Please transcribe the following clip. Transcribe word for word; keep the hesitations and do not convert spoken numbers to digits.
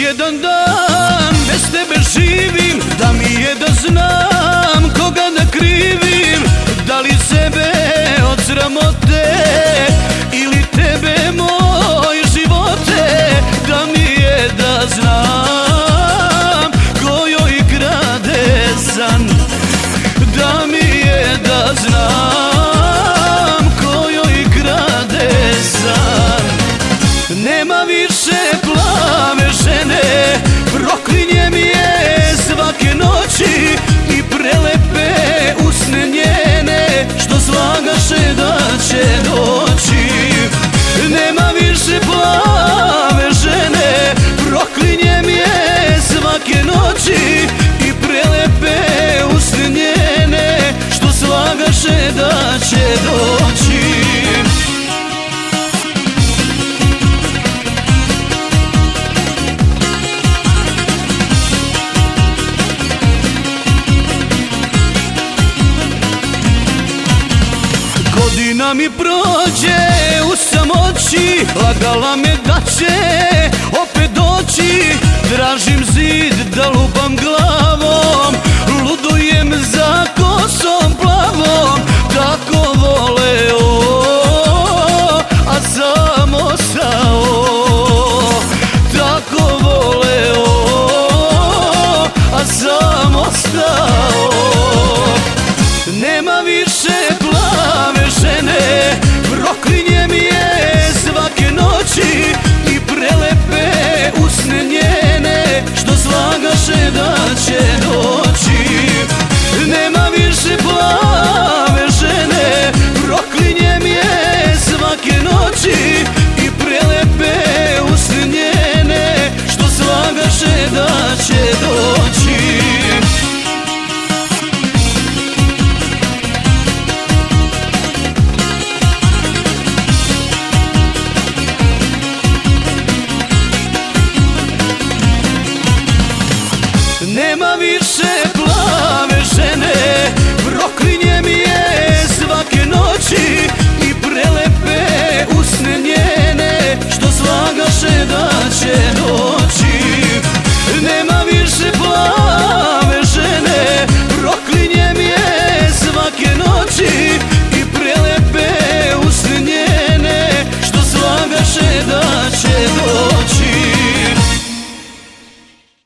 jedan dan bez tebe živim, da mi je da znam koga da krivim, da li sebe od sramote ili tebe moj živote, da mi je da znam ko joj krade san, da mi je da znam ko joj krade san. Nema više plave žene, proklinjem je svake noći i prelepe usne njene što slagaše da će doći. Nema više plave žene, proklinjem je svake noći i prelepe usne njene što slagaše da će doći. Godina mi prođe u samoći, lagala me da će opet doći. Tražim zid da lupam glavom, ludujem za kosom plavom. Tako voleo, a sam ostao. Tako voleo, a sam ostao. Nema više plave žene, proklinjem je svake noći i prelepe usne njene što slagaše da će doći. Nema više plave žene, proklinjem je svake noći i prelepe usne njene što slagaše da će doći. Nema više